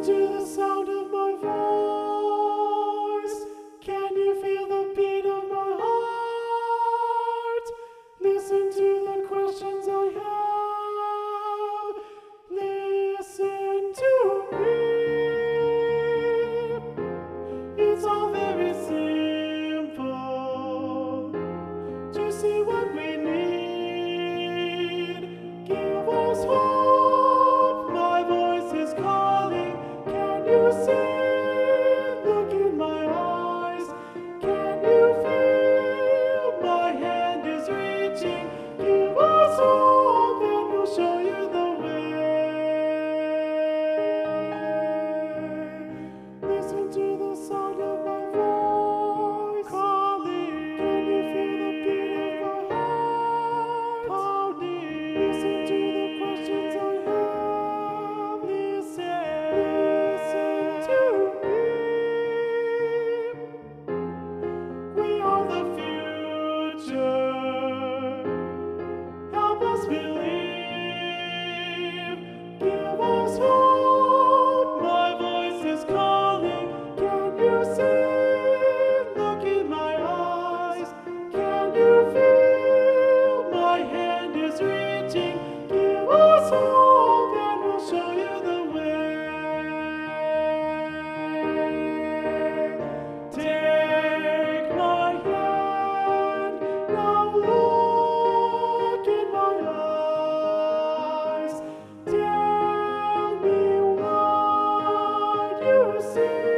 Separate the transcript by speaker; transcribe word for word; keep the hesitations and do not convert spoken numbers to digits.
Speaker 1: to the sound of my voice. Can you feel the beat of my heart? Listen to the questions I have. Listen to me. It's all very simple to see what we need. Give us hope. My voice is calling. Can you see? Look in my eyes. Can you feel? My hand is reaching. Give us hope and we'll show you the way. Listen to the sound of my voice calling. Can you feel the beat of my heart pounding? Listen to the questions I have. Listen, listen to me. We are the future. Help us believe. Give us hope. My voice is calling. Can you see? Look in my eyes. Can you feel? My hand is reaching. Give us hope and we'll show you the way. Take my hand. Now look in my eyes. Tell me what you see.